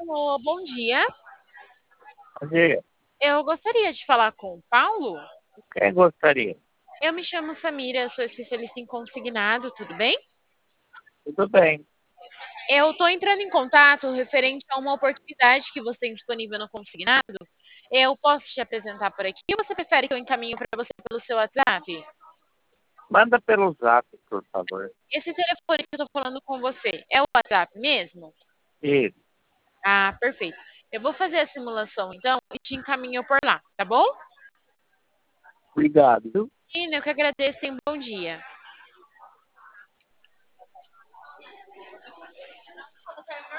Alô, bom dia. Diga, Eu gostaria de falar com o Paulo. quem gostaria? Eu me chamo Samira, sou especialista em consignado, tudo bem? Tudo bem. Eu estou entrando em contato referente a uma oportunidade que você tem disponível no consignado. Eu posso te apresentar por aqui ou você prefere que eu encaminhe para você pelo seu WhatsApp? Manda pelo zap, por favor. Esse telefone que eu estou falando com você é o WhatsApp mesmo? Isso. Ah, perfeito. Eu vou fazer a simulação então e te encaminho por lá, tá bom? Obrigado. E eu que agradeço e um bom dia.